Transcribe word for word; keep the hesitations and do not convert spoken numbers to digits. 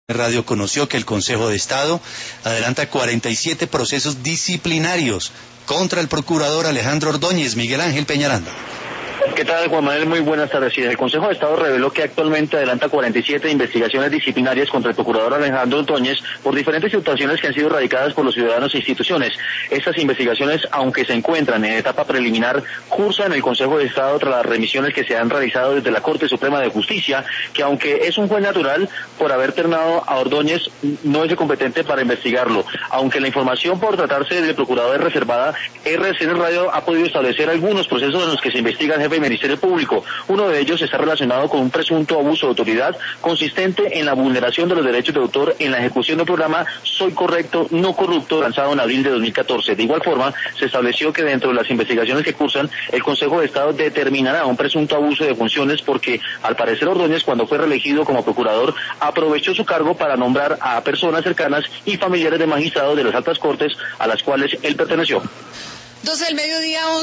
Radio conoció que el Consejo de Estado adelanta cuarenta y siete procesos disciplinarios contra el procurador Alejandro Ordóñez. Miguel Ángel Peñaranda. ¿Qué tal, Juan Manuel? Muy buenas tardes. El Consejo de Estado reveló que actualmente adelanta cuarenta y siete investigaciones disciplinarias contra el procurador Alejandro Ordóñez por diferentes situaciones que han sido radicadas por los ciudadanos e instituciones. Estas investigaciones, aunque se encuentran en etapa preliminar, cursan el Consejo de Estado tras las remisiones que se han realizado desde la Corte Suprema de Justicia, que aunque es un juez natural, por haber ternado a Ordóñez, no es el competente para investigarlo. Aunque la información por tratarse del procurador es reservada, R C N Radio ha podido establecer algunos procesos en los que se investiga el jefe del Ministerio Público. Uno de ellos está relacionado con un presunto abuso de autoridad consistente en la vulneración de los derechos de autor en la ejecución del programa Soy Correcto, No Corrupto, lanzado en abril de dos mil catorce. De igual forma, se estableció que dentro de las investigaciones que cursan, el Consejo de Estado determinará un presunto abuso de funciones porque, al parecer, Ordóñez, cuando fue reelegido como procurador, aprovechó su cargo para nombrar a personas cercanas y familiares de magistrados de las altas cortes a las cuales él perteneció. doce del mediodía.